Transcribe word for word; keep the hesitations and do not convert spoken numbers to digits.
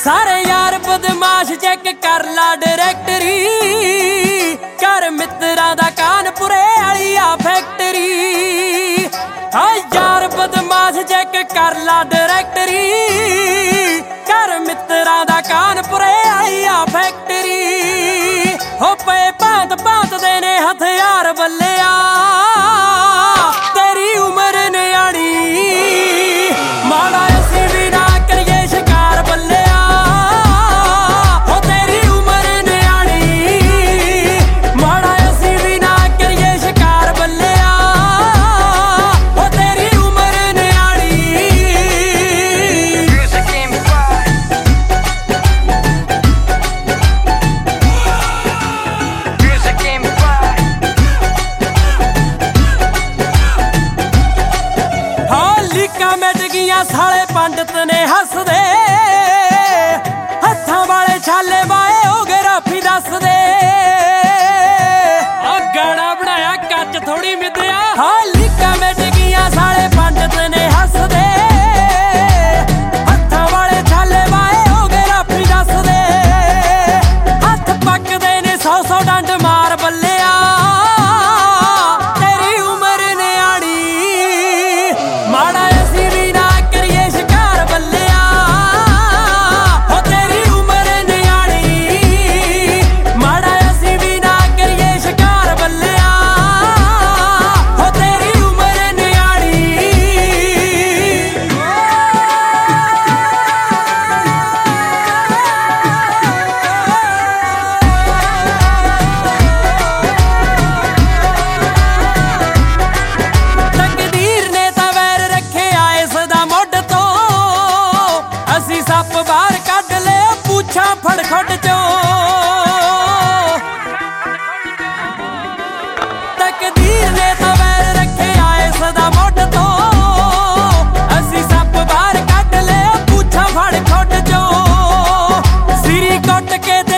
सारे यार बदमाश चेक कर ला डायरेक्टरी कर मित्रा दा कानपुरे वाली आ फैक्टरी। हाँ यार बदमाश चेक कर ला डायरेक्टरी कर मित्रा दा कानपुरे वाली आ फैक्टरी। हो पे भांत भांत दे ने हथियार बल्लिया तेरी उम्र न्याणी माड़ा असी भी ना करिए शिकार बल्लिया। हो तेरी उम्र न्याणी माड़ा असी भी ना करिए शिकार बल्लिया। हो तेरी उम्र न्याणी। मिट गईयां साले पंडित ने हसदे हत्थां वाले छाले वाए हो गए राफी दस दे। गाना बनाया कच थोड़ी मिदया। हाँ लीका मिट गईयां साले पंडित ने हसदे हत्थां वाले छाले वाए हो गए राफी दस दे। हथ पकदे ने सौ सौ डंड मार बल्लिया तेरी उम्र न्याणी माड़ा सप बाहर कढ ले पूछा फड़ खुड चो। तकदीर ने तो वैर रखे आए सदा मुढ तो असी सप बाहर कढ ले पूछा फड़ खुड चो। सिरी कुट के